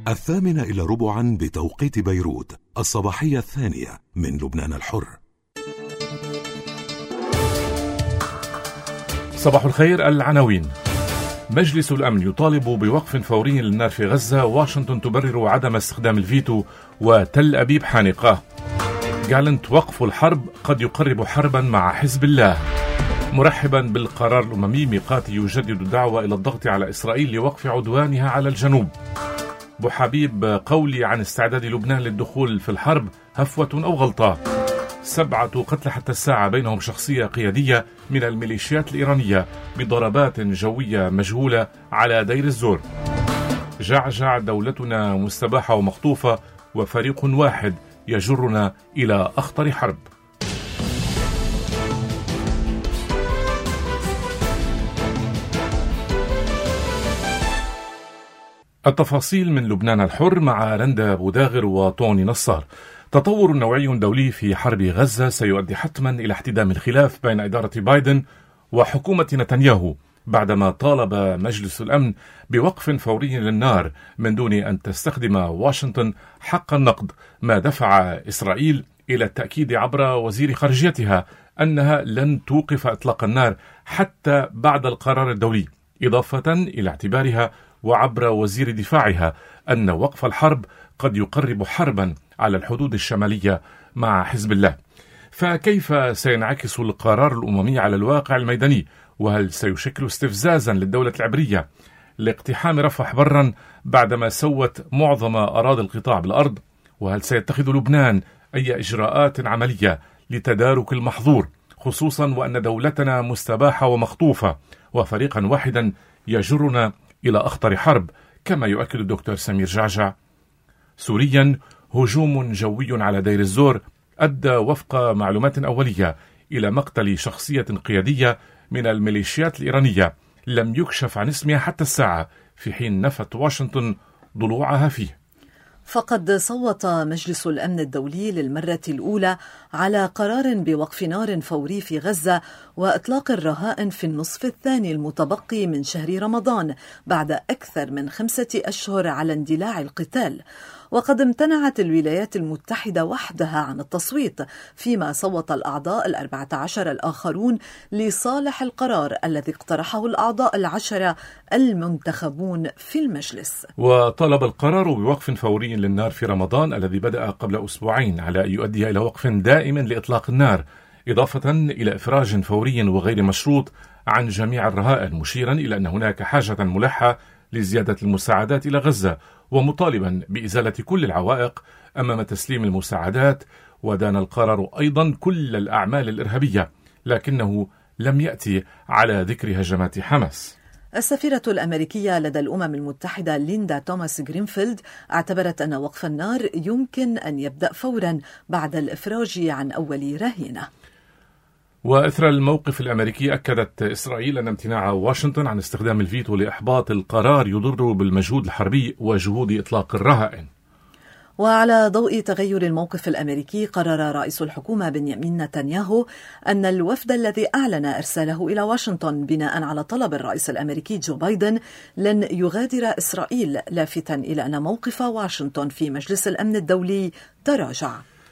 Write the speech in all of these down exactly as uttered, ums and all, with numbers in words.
الثامنة إلى ربعا بتوقيت بيروت، الصباحية الثانية من لبنان الحر. صباح الخير. العناوين: مجلس الأمن يطالب بوقف فوري للنار في غزة، واشنطن تبرر عدم استخدام الفيتو، وتل أبيب حانقة. جالنت: وقف الحرب قد يقرب حربا مع حزب الله. مرحبا بالقرار الأممي، ميقاتي يجدد الدعوة إلى الضغط على إسرائيل لوقف عدوانها على الجنوب. بوحبيب: قولي عن استعداد لبنان للدخول في الحرب هفوة أو غلطة. سبعة قتلى حتى الساعة، بينهم شخصية قيادية من الميليشيات الإيرانية بضربات جوية مجهولة على دير الزور. جعجع: دولتنا مستباحة ومخطوفة، وفريق واحد يجرنا إلى أخطر حرب. التفاصيل من لبنان الحر مع رندا بوداغر وطوني نصار. تطور نوعي دولي في حرب غزة سيؤدي حتما إلى احتدام الخلاف بين إدارة بايدن وحكومة نتنياهو، بعدما طالب مجلس الأمن بوقف فوري للنار من دون أن تستخدم واشنطن حق النقد، ما دفع إسرائيل إلى التأكيد عبر وزير خارجيتها أنها لن توقف إطلاق النار حتى بعد القرار الدولي، إضافة إلى اعتبارها وعبر وزير دفاعها أن وقف الحرب قد يقرب حربا على الحدود الشمالية مع حزب الله. فكيف سينعكس القرار الأممي على الواقع الميداني؟ وهل سيشكل استفزازا للدولة العبرية لاقتحام رفح برا بعدما سوت معظم أراضي القطاع بالأرض؟ وهل سيتخذ لبنان أي إجراءات عملية لتدارك المحظور، خصوصا وأن دولتنا مستباحة ومخطوفة وفريقا واحدا يجرنا إلى أخطر حرب، كما يؤكد الدكتور سمير جعجع؟ سوريا: هجوم جوي على دير الزور أدى وفق معلومات أولية إلى مقتل شخصية قيادية من الميليشيات الإيرانية لم يكشف عن اسمها حتى الساعة، في حين نفت واشنطن ضلوعها فيه. فقد صوت مجلس الأمن الدولي للمرة الأولى على قرار بوقف نار فوري في غزة وإطلاق الرهائن في النصف الثاني المتبقي من شهر رمضان بعد أكثر من خمسة أشهر على اندلاع القتال. وقد امتنعت الولايات المتحدة وحدها عن التصويت، فيما صوت الأعضاء الأربعة عشر الآخرون لصالح القرار الذي اقترحه الأعضاء العشرة المنتخبون في المجلس. وطلب القرار بوقف فوري للنار في رمضان الذي بدأ قبل أسبوعين على أن يؤدي إلى وقف دائم لإطلاق النار، إضافة إلى إفراج فوري وغير مشروط عن جميع الرهائن، مشيرا إلى أن هناك حاجة ملحة لزيادة المساعدات إلى غزة، ومطالبا بإزالة كل العوائق أمام تسليم المساعدات. ودان القرار أيضا كل الأعمال الإرهابية، لكنه لم يأتي على ذكر هجمات حماس. السفيرة الأمريكية لدى الأمم المتحدة ليندا توماس غرينفيلد اعتبرت أن وقف النار يمكن أن يبدأ فورا بعد الإفراج عن أول رهينة. وإثر الموقف الأمريكي، أكدت إسرائيل أن امتناع واشنطن عن استخدام الفيتو لإحباط القرار يضر بالمجهود الحربي وجهود إطلاق الرهائن. وعلى ضوء تغير الموقف الأمريكي، قرر رئيس الحكومة بنيامين نتنياهو أن الوفد الذي أعلن إرساله إلى واشنطن بناء على طلب الرئيس الأمريكي جو بايدن لن يغادر إسرائيل، لافتا إلى أن موقف واشنطن في مجلس الأمن الدولي تراجع.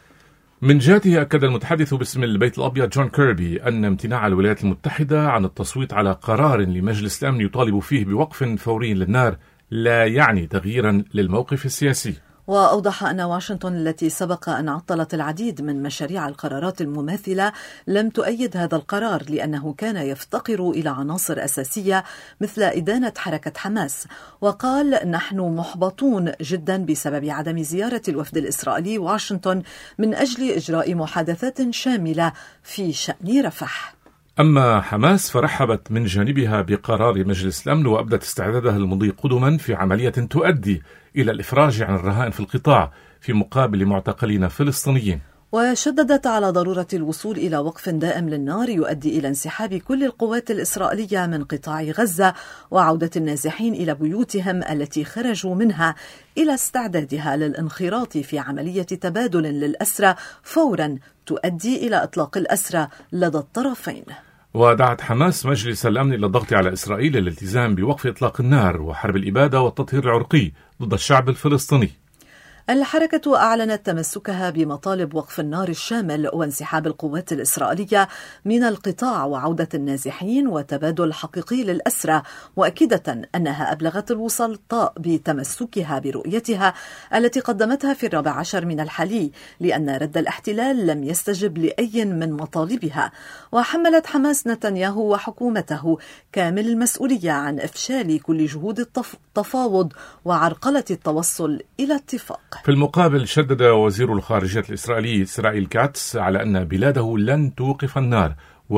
من جهته، أكد المتحدث باسم البيت الأبيض جون كيربي أن امتناع الولايات المتحدة عن التصويت على قرار لمجلس الأمن يطالب فيه بوقف فوري للنار لا يعني تغييرا للموقف السياسي. وأوضح أن واشنطن التي سبق أن عطلت العديد من مشاريع القرارات المماثلة لم تؤيد هذا القرار لأنه كان يفتقر إلى عناصر أساسية مثل إدانة حركة حماس. وقال: نحن محبطون جدا بسبب عدم زيارة الوفد الإسرائيلي واشنطن من أجل إجراء محادثات شاملة في شأن رفح. أما حماس فرحبت من جانبها بقرار مجلس الأمن، وأبدت استعدادها المضي قدما في عملية تؤدي إلى الإفراج عن الرهائن في القطاع في مقابل معتقلين فلسطينيين. وشددت على ضرورة الوصول إلى وقف دائم للنار يؤدي إلى انسحاب كل القوات الإسرائيلية من قطاع غزة وعودة النازحين إلى بيوتهم التي خرجوا منها، إلى استعدادها للانخراط في عملية تبادل للأسرى فورا تؤدي إلى إطلاق الأسرى لدى الطرفين. ودعت حماس مجلس الأمن إلى الضغط على إسرائيل للالتزام بوقف إطلاق النار وحرب الإبادة والتطهير العرقي ضد الشعب الفلسطيني. الحركة أعلنت تمسكها بمطالب وقف النار الشامل وانسحاب القوات الإسرائيلية من القطاع وعودة النازحين وتبادل حقيقي للأسرى، مؤكدة أنها أبلغت الوسطاء بتمسكها برؤيتها التي قدمتها في الرابع عشر من الحلي، لأن رد الاحتلال لم يستجب لأي من مطالبها. وحملت حماس نتنياهو وحكومته كامل المسؤولية عن إفشال كل جهود التفاوض وعرقلة التوصل إلى اتفاق. في المقابل شدد وزير الخارجية الإسرائيلي إسرائيل كاتس على أن بلاده لن توقف النار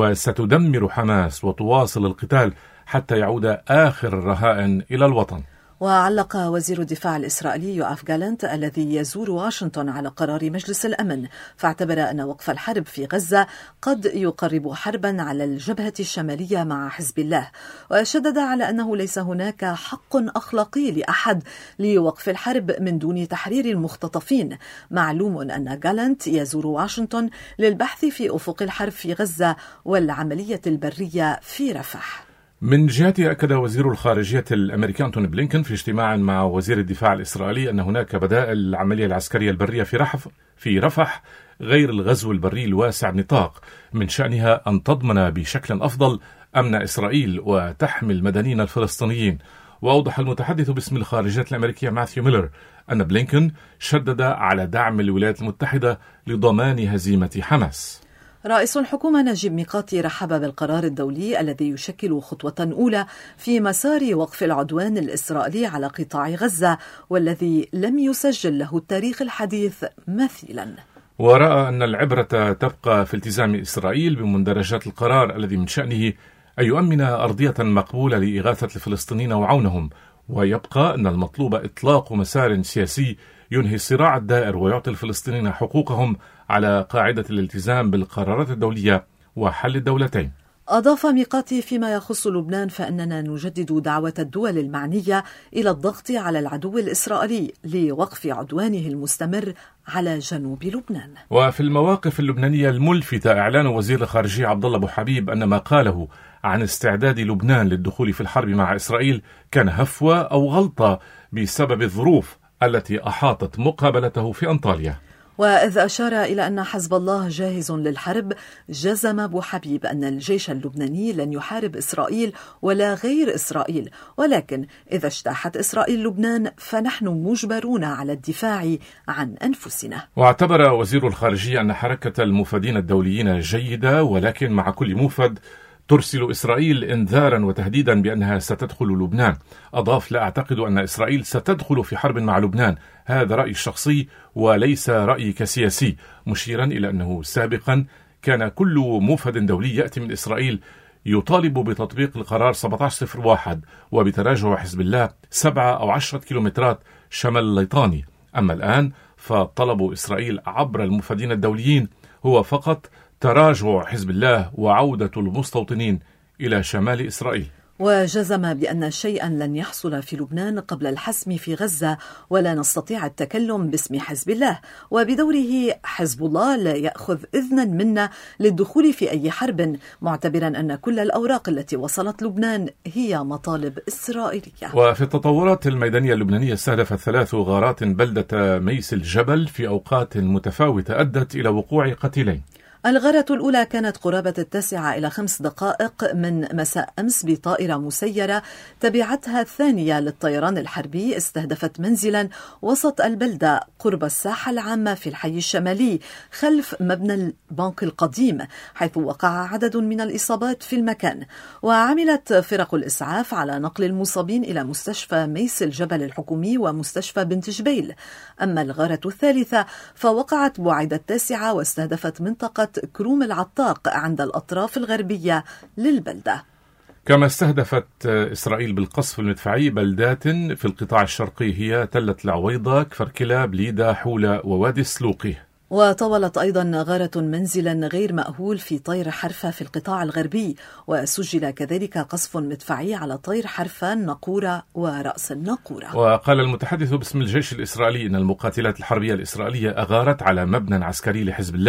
وستدمر حماس وتواصل القتال حتى يعود آخر الرهائن إلى الوطن. وعلق وزير الدفاع الإسرائيلي يوآف جالنت الذي يزور واشنطن على قرار مجلس الأمن، فاعتبر أن وقف الحرب في غزة قد يقرب حربا على الجبهة الشمالية مع حزب الله، وشدد على أنه ليس هناك حق أخلاقي لأحد لوقف الحرب من دون تحرير المختطفين. معلوم أن جالنت يزور واشنطن للبحث في أفق الحرب في غزة والعملية البرية في رفح. من جهته أكد وزير الخارجية الأمريكي أنتوني بلينكن في اجتماع مع وزير الدفاع الإسرائيلي أن هناك بدائل للعملية العسكرية البرية في رفح في رفح غير الغزو البري الواسع النطاق، من شأنها أن تضمن بشكل أفضل أمن إسرائيل وتحمي المدنيين الفلسطينيين. وأوضح المتحدث باسم الخارجية الأمريكية ماثيو ميلر أن بلينكن شدد على دعم الولايات المتحدة لضمان هزيمة حماس. رئيس الحكومة نجيب ميقاتي رحب بالقرار الدولي الذي يشكل خطوة أولى في مسار وقف العدوان الإسرائيلي على قطاع غزة، والذي لم يسجل له التاريخ الحديث مثيلا. ورأى أن العبرة تبقى في التزام إسرائيل بمندرجات القرار الذي من شأنه أن يؤمن أرضية مقبولة لإغاثة الفلسطينيين وعونهم، ويبقى أن المطلوب إطلاق مسار سياسي ينهي الصراع الدائر ويعطي الفلسطينيين حقوقهم على قاعدة الالتزام بالقرارات الدولية وحل الدولتين. أضاف ميقاتي فيما يخص لبنان فإننا نجدد دعوة الدول المعنية إلى الضغط على العدو الإسرائيلي لوقف عدوانه المستمر على جنوب لبنان. وفي المواقف اللبنانية الملفتة إعلان وزير الخارجية عبد الله أبو حبيب أن ما قاله عن استعداد لبنان للدخول في الحرب مع إسرائيل كان هفوة أو غلطة بسبب الظروف التي أحاطت مقابلته في أنطاليا. وإذ أشار إلى أن حزب الله جاهز للحرب، جزم أبو حبيب أن الجيش اللبناني لن يحارب إسرائيل ولا غير إسرائيل، ولكن إذا اجتاحت إسرائيل لبنان فنحن مجبرون على الدفاع عن أنفسنا. واعتبر وزير الخارجية أن حركة المفادين الدوليين جيدة، ولكن مع كل مفد ترسل إسرائيل إنذارا وتهديدا بأنها ستدخل لبنان. أضاف: لا أعتقد أن إسرائيل ستدخل في حرب مع لبنان، هذا رأيي الشخصي وليس رأيي كسياسي، مشيرا إلى أنه سابقا كان كل مفد دولي يأتي من إسرائيل يطالب بتطبيق القرار سبعة عشر صفر واحد وبتراجع حزب الله سبعة أو عشرة كيلومترات شمال الليطاني. أما الآن فطلب إسرائيل عبر المفادين الدوليين هو فقط تراجع حزب الله وعودة المستوطنين إلى شمال إسرائيل. وجزم بأن شيئا لن يحصل في لبنان قبل الحسم في غزة، ولا نستطيع التكلم باسم حزب الله، وبدوره حزب الله لا يأخذ إذنا منا للدخول في أي حرب، معتبرا أن كل الأوراق التي وصلت لبنان هي مطالب إسرائيلية. وفي التطورات الميدانية اللبنانية استهدفت ثلاث غارات بلدة ميس الجبل في أوقات متفاوتة أدت إلى وقوع قتيلين. الغارة الأولى كانت قرابة التاسعة إلى خمس دقائق من مساء أمس بطائرة مسيرة، تبعتها الثانية للطيران الحربي استهدفت منزلا وسط البلدة قرب الساحة العامة في الحي الشمالي خلف مبنى البنك القديم، حيث وقع عدد من الإصابات في المكان. وعملت فرق الإسعاف على نقل المصابين إلى مستشفى ميس الجبل الحكومي ومستشفى بنت جبيل. أما الغارة الثالثة فوقعت بعد التاسعة واستهدفت منطقة كروم العطاق عند الأطراف الغربية للبلدة. كما استهدفت إسرائيل بالقصف المدفعي بلدات في القطاع الشرقي هي تلة العويضة، كفركلة، بليدة، حولة، ووادي السلوقي. وطولت أيضا غارة منزلا غير مأهول في طير حرفة في القطاع الغربي، وسجل كذلك قصف مدفعي على طير حرفة، النقورة ورأس النقورة. وقال المتحدث باسم الجيش الإسرائيلي إن المقاتلات الحربية الإسرائيلية أغارت على مبنى عسكري لحزب الله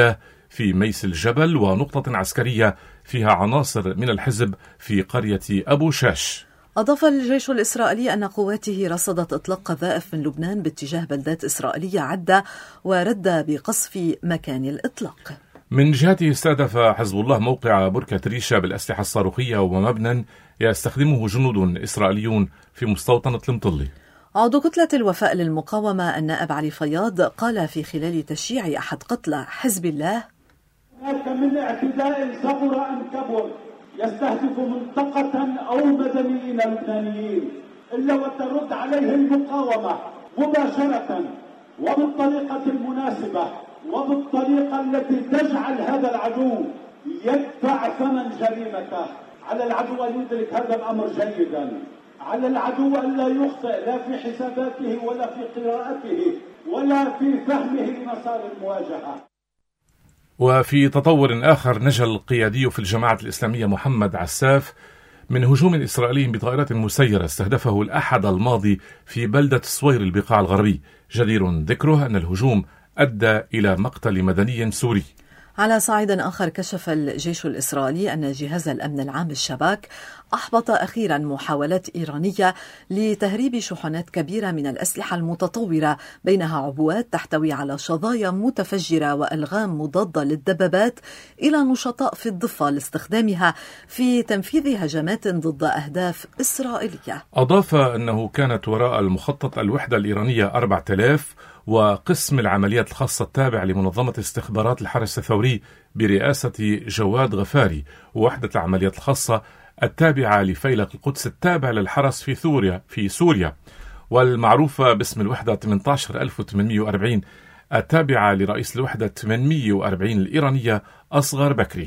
في ميس الجبل، ونقطة عسكرية فيها عناصر من الحزب في قرية أبو شاش. أضاف الجيش الإسرائيلي أن قواته رصدت إطلاق قذائف من لبنان باتجاه بلدات إسرائيلية عدة ورد بقصف مكان الإطلاق. من جهته استهدف حزب الله موقع بركة ريشة بالأسلحة الصاروخية ومبنى يستخدمه جنود إسرائيليون في مستوطنة المطلي. عضو كتلة الوفاء للمقاومة النائب علي فياض قال في خلال تشييع أحد قتلى حزب الله: هناك من اعتداء صغر أم كبر يستهدف منطقة أو مدنيين لبنانيين إلا وترد عليه المقاومة مباشرة وبالطريقة المناسبة وبالطريقة التي تجعل هذا العدو يدفع ثمن جريمته. على العدو أن يدرك هذا الأمر جيدا، على العدو أن لا يخطئ لا في حساباته ولا في قراءته ولا في فهمه لمسار المواجهة. وفي تطور آخر، نجا القيادي في الجماعة الإسلامية محمد عساف من هجوم إسرائيلي بطائرة مسيرة استهدفه الأحد الماضي في بلدة صوير البقاع الغربي. جدير ذكره أن الهجوم أدى إلى مقتل مدني سوري. على صعيد آخر، كشف الجيش الإسرائيلي أن جهاز الأمن العام الشباك أحبط أخيرا محاولات إيرانية لتهريب شحنات كبيرة من الأسلحة المتطورة، بينها عبوات تحتوي على شظايا متفجرة وألغام مضادة للدبابات، إلى نشطاء في الضفة لاستخدامها في تنفيذ هجمات ضد أهداف إسرائيلية. أضاف أنه كانت وراء المخطط الوحدة الإيرانية أربعة آلاف وقسم العمليات الخاصة التابع لمنظمة استخبارات الحرس الثوري برئاسة جواد غفاري، ووحدة العمليات الخاصة التابعة لفيلق القدس التابع للحرس في سوريا في سوريا والمعروفة باسم الوحدة ثمانية عشر ألف وثمانمئة وأربعين التابعة لرئيس الوحدة ثمانمئة وأربعين الإيرانية أصغر بكري.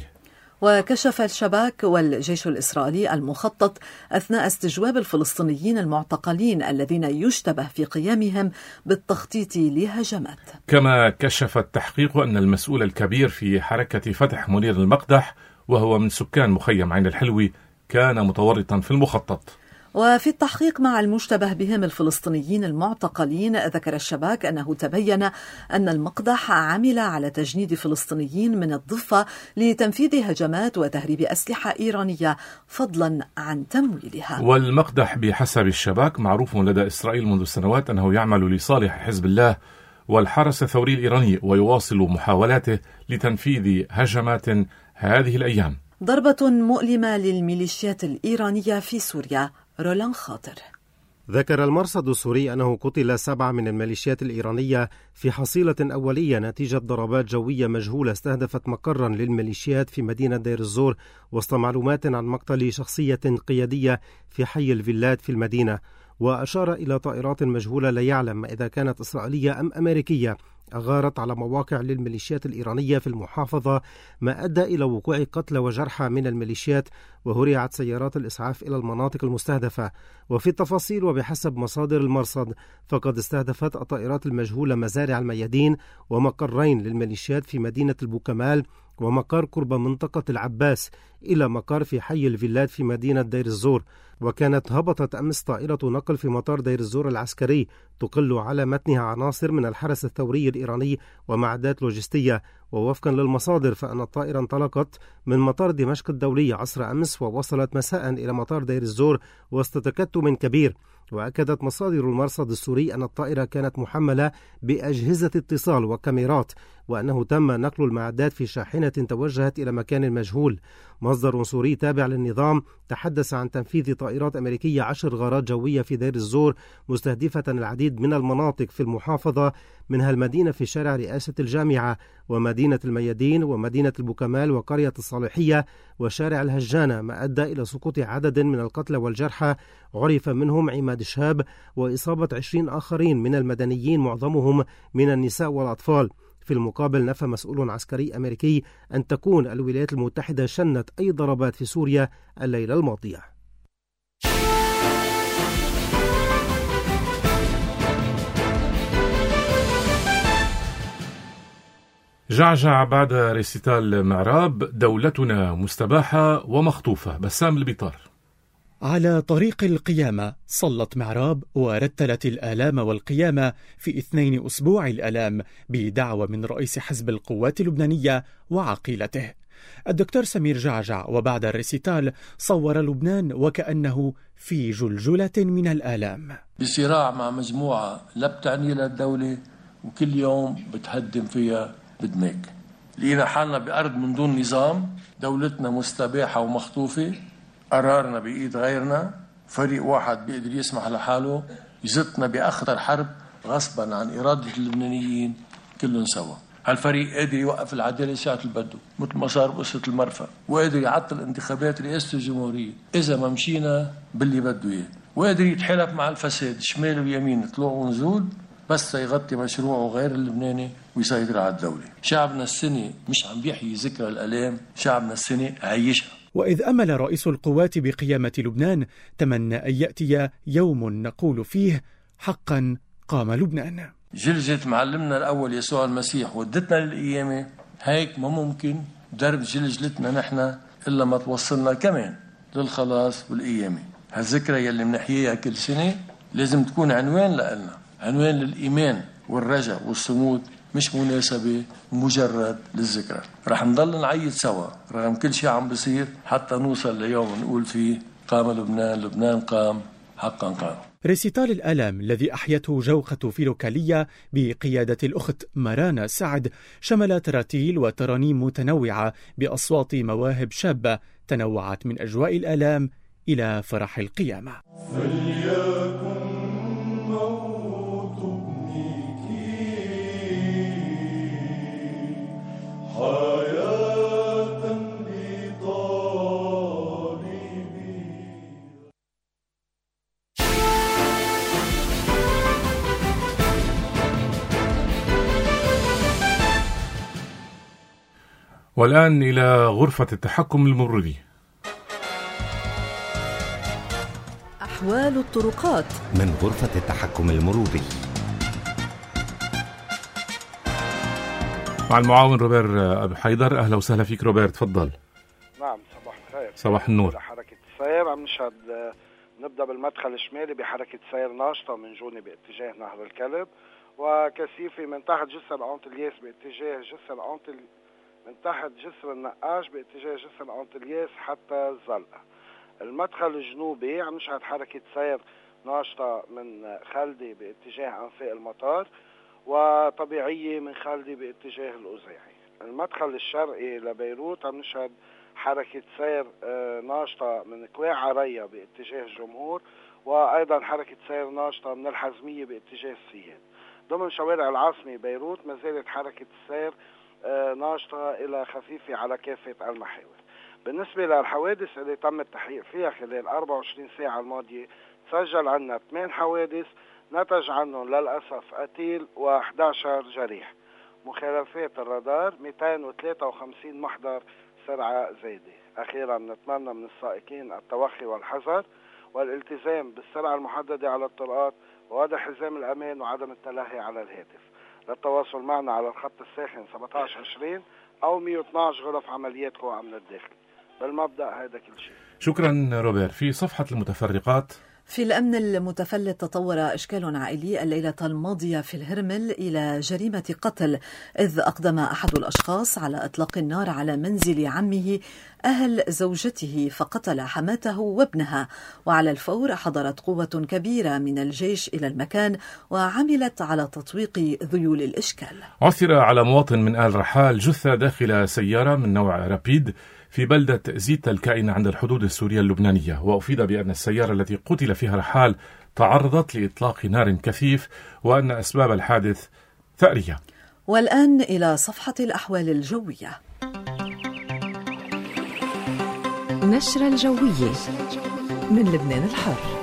وكشف الشباك والجيش الإسرائيلي المخطط أثناء استجواب الفلسطينيين المعتقلين الذين يشتبه في قيامهم بالتخطيط لهجمات. كما كشف التحقيق أن المسؤول الكبير في حركة فتح منير المقدح، وهو من سكان مخيم عين الحلوي، كان متورطا في المخطط. وفي التحقيق مع المشتبه بهم الفلسطينيين المعتقلين، ذكر الشباك أنه تبين أن المقدح عمل على تجنيد فلسطينيين من الضفة لتنفيذ هجمات وتهريب أسلحة إيرانية فضلا عن تمويلها. والمقدح بحسب الشباك معروف لدى إسرائيل منذ سنوات أنه يعمل لصالح حزب الله والحرس الثوري الإيراني، ويواصل محاولاته لتنفيذ هجمات هذه الأيام. ضربة مؤلمة للميليشيات الإيرانية في سوريا. رولان خاطر. ذكر المرصد السوري أنه قتل سبعة من الميليشيات الإيرانية في حصيلة أولية نتيجة ضربات جوية مجهولة استهدفت مقرا للميليشيات في مدينة دير الزور، وسط معلومات عن مقتل شخصية قيادية في حي الفيلات في المدينة. وأشار إلى طائرات مجهولة لا يعلم إذا كانت إسرائيلية أم أمريكية أغارت على مواقع للميليشيات الإيرانية في المحافظة، ما أدى إلى وقوع قتلى وجرحى من الميليشيات، وهرعت سيارات الإسعاف إلى المناطق المستهدفة. وفي التفاصيل وبحسب مصادر المرصد، فقد استهدفت الطائرات المجهولة مزارع الميادين ومقرين للميليشيات في مدينة البوكمال ومقر قرب منطقة العباس، إلى مقر في حي الفيلات في مدينة دير الزور. وكانت هبطت أمس طائرة نقل في مطار دير الزور العسكري تقل على متنها عناصر من الحرس الثوري الإيراني ومعدات لوجستية. ووفقا للمصادر فإن الطائرة انطلقت من مطار دمشق الدولي عصر أمس ووصلت مساء إلى مطار دير الزور وسط تكتم كبير. وأكدت مصادر المرصد السوري أن الطائرة كانت محملة بأجهزة اتصال وكاميرات، وأنه تم نقل المعدات في شاحنة توجهت إلى مكان مجهول. مصدر سوري تابع للنظام تحدث عن تنفيذ طائرات أمريكية عشر غارات جوية في دير الزور مستهدفة العديد من المناطق في المحافظة، منها المدينة في شارع رئاسة الجامعة ومدينة الميادين ومدينة البوكمال وقرية الصالحية وشارع الهجانة، ما أدى إلى سقوط عدد من القتلى والجرحى عرف منهم عماد شهاب، وإصابة عشرين آخرين من المدنيين معظمهم من النساء والأطفال. في المقابل، نفى مسؤول عسكري أمريكي أن تكون الولايات المتحدة شنت أي ضربات في سوريا الليلة الماضية. جعجع بعد ريسيتال معراب، دولتنا مستباحة ومخطوفة. بسام البطار. على طريق القيامة صلت معراب ورتلت الآلام والقيامة في اثنين أسبوع الآلام بدعوة من رئيس حزب القوات اللبنانية وعقيلته الدكتور سمير جعجع. وبعد الريسيتال صور لبنان وكأنه في جلجلة من الآلام، بصراع مع مجموعة لا بتعني لها الدولة وكل يوم بتهدم فيها بدماغ. لقينا حالنا بأرض من دون نظام، دولتنا مستباحة ومخطوفة، قرارنا بإيد غيرنا، فريق واحد بيقدر يسمح لحاله يزتنا بأخطر حرب غصبا عن إرادة اللبنانيين كلهم سوا. هالفريق قادر يوقف العدالة ساعة اللي بده مثل ما صار بقصة المرفأ، وقادر يعطل انتخابات رئاسة الجمهورية إذا ما مشينا باللي بده إياه، وقادر يتحالف مع الفساد شمال ويمين طلوع ونزول بس يغطي مشروعه غير اللبناني ويسيطر على الدولة. شعبنا السنة مش عم بيحيي ذكرى الآلام، شعبنا السنة عايشها. وإذ أمل رئيس القوات بقيامة لبنان تمنى أن يأتي يوم نقول فيه حقا قام لبنان. جلجة معلمنا الأول يسوع المسيح ودتنا للقيامة، هيك ما ممكن درب جلجلتنا نحن إلا ما توصلنا كمان للخلاص والقيامة. هالذكرى يلي منحييها كل سنة لازم تكون عنوان لنا، عنوان للإيمان والرجاء والصمود، مش مناسبة مجرد للذكرى. رح نضل نعيد سوا رغم كل شيء عم بصير حتى نوصل ليوم نقول فيه قام لبنان، لبنان قام حقا قام. ريسيتال الآلام الذي أحيته جوقة فيلوكالية بقيادة الأخت مرانا سعد شمل تراتيل وترانيم متنوعة بأصوات مواهب شابة تنوعت من أجواء الآلام إلى فرح القيامة. والآن إلى غرفة التحكم المروري. أحوال الطرقات من غرفة التحكم المروري مع المعاون روبير أبو حيدر. أهلا وسهلا فيك روبير، تفضل. نعم صباح الخير. صباح النور. حركة السير عم نشهد، نبدأ بالمدخل الشمالي بحركة سير ناشطة من جوني باتجاه نهر الكلب، وكثيفة من تحت جسر أنطلياس باتجاه جسر أنطل من تحت جسر النقاش باتجاه جسر أنطلياس حتى الزلقة. المدخل الجنوبي عم نشهد حركة سير ناشطة من خلدي باتجاه أنفاق المطار، وطبيعية من خلدي باتجاه الأزيعي. المدخل الشرقي لبيروت عم نشهد حركة سير ناشطة من كواع عريا باتجاه الجمهور، وأيضا حركة سير ناشطة من الحزمية باتجاه السياد. ضمن شوارع العاصمة بيروت ما زالت حركة السير ناشطة إلى خفيفة على كافة المحاور. بالنسبة للحوادث اللي تم التحقيق فيها خلال أربعة وعشرين ساعة الماضية، سجل عنا ثمان حوادث نتج عنهم للأسف قتيل وأحد عشر جريح. مخالفات الرادار مئتين وثلاثة وخمسين محضر سرعة زايدة. أخيرا نتمنى من السائقين التوخي والحذر والالتزام بالسرعة المحددة على الطرقات ووضع حزام الأمان وعدم التلهي على الهاتف. للتواصل معنا على الخط الساخن سبعة عشر عشرين أو مئة واثني عشر غرف عمليات قوى أمن الداخلي. بالمبدأ هذا كل شيء. شكرا روبير. في صفحة المتفرقات، في الأمن المتفلت تطور إشكال عائلي الليلة الماضية في الهرمل إلى جريمة قتل، إذ أقدم أحد الأشخاص على إطلاق النار على منزل عمه أهل زوجته فقتل حماته وابنها، وعلى الفور حضرت قوة كبيرة من الجيش إلى المكان وعملت على تطويق ذيول الإشكال. عثر على مواطن من آل رحال جثة داخل سيارة من نوع رابيد في بلدة زيتا الكائنة عند الحدود السورية اللبنانية، وأفيد بأن السيارة التي قتل فيها رحال تعرضت لإطلاق نار كثيف وأن أسباب الحادث ثأرية. والآن إلى صفحة الأحوال الجوية. نشرة الجوية من لبنان الحر.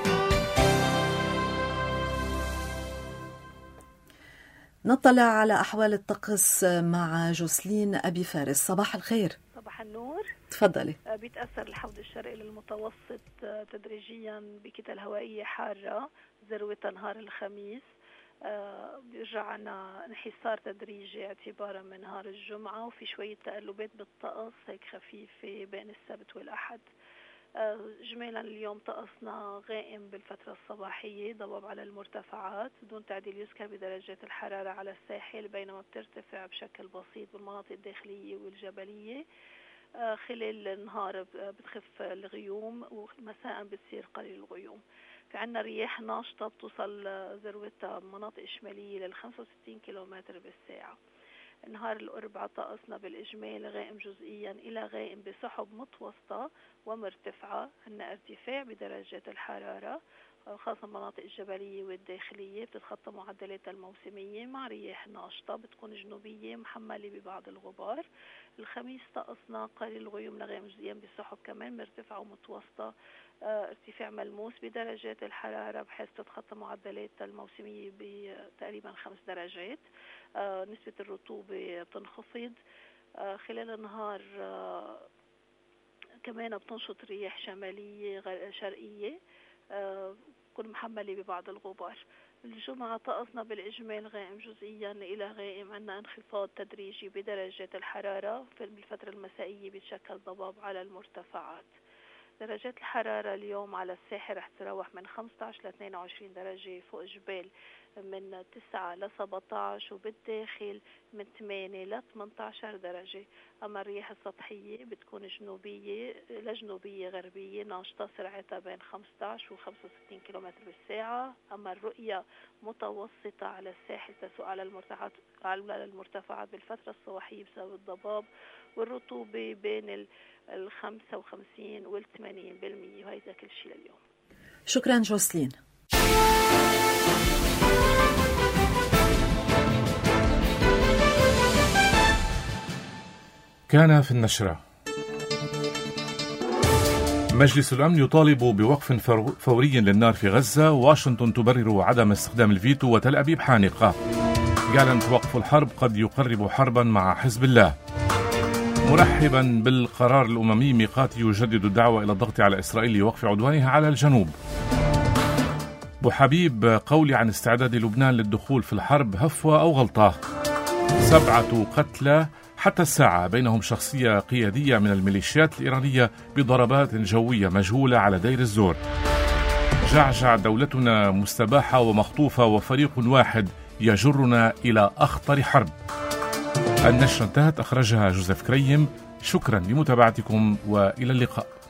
نطلع على أحوال الطقس مع جوسلين أبي فارس. صباح الخير. صباح النور. تفضلي. بيتأثر الحوض الشرقي للمتوسط تدريجيا بكتل هوائية حارة ذروة نهار الخميس. بيرجع عنا انحسار تدريجي اعتبارا من نهار الجمعة، وفي شوية تقلبات بالطقس هيك خفيفة بين السبت والأحد. إجمالا اليوم طقسنا غائم بالفترة الصباحية، ضباب على المرتفعات دون تعديل يذكر بدرجات الحرارة على الساحل، بينما بترتفع بشكل بسيط بالمناطق الداخلية والجبلية. خلال النهار بتخف الغيوم ومساء بتصير قليل الغيوم. في عنا رياح ناشطة بتوصل ذروتها مناطق شمالية لل خمسة وستين كيلومتر بالساعة. نهار الأربعاء طقسنا بالإجمال غائم جزئيا إلى غائم بسحب متوسطة ومرتفعة، عندنا ارتفاع بدرجات الحرارة خاصة المناطق الجبلية والداخلية بتتخطى معدلاتها الموسمية مع رياح ناشطة بتكون جنوبية محملة ببعض الغبار. الخميس طقسنا قليل الغيوم لغائم جزئيا بسحب كمان مرتفعة ومتوسطة، اه ارتفاع ملموس بدرجات الحرارة بحيث تتخطى معدلاتها الموسمية بتقريبا خمس درجات. اه نسبة الرطوبة بتنخفض. اه خلال النهار اه كمان بتنشط رياح شمالية شرقية آه كل محملة ببعض الغبار. الجمعة طقسنا بالإجمال غائم جزئيا إلى غائم، عندنا انخفاض تدريجي بدرجات الحرارة في الفترة المسائية بتشكل ضباب على المرتفعات. درجات الحرارة اليوم على الساحل رح تتراوح من خمسة عشر ل اثنين وعشرين درجة، فوق جبال من تسعة ل سبعة عشر وبالداخل من ثمانية ل ثمانية عشر درجة. أما الرياح السطحية بتكون جنوبية لجنوبية غربية ناشطة سرعتها بين خمسة عشر و خمسة وستين كيلومتر بالساعة. أما الرؤية متوسطة على الساحل تسوق على المرتفعات على المرتفعات بالفترة الصباحية بسبب الضباب، والرطوبة بين ال خمسة وخمسين وال ثمانين بالمية. وهيدا كل شيء لليوم. شكرا جوسلين. كان في النشرة: مجلس الأمن يطالب بوقف فوري للنار في غزة، واشنطن تبرر عدم استخدام الفيتو، وتل أبيب حانقة. أعلنت وقف الحرب قد يقرب حربا مع حزب الله. مرحبا بالقرار الأممي، ميقاتي يجدد الدعوة إلى الضغط على إسرائيل لوقف عدوانها على الجنوب. بوحبيب قولي عن استعداد لبنان للدخول في الحرب هفوة أو غلطة. سبعة قتلى حتى الساعة، بينهم شخصية قيادية من الميليشيات الإيرانية بضربات جوية مجهولة على دير الزور. جعجع دولتنا مستباحة ومخطوفة، وفريق واحد يجرنا إلى أخطر حرب. النشرة انتهت، أخرجها جوزيف كريم. شكرا لمتابعتكم وإلى اللقاء.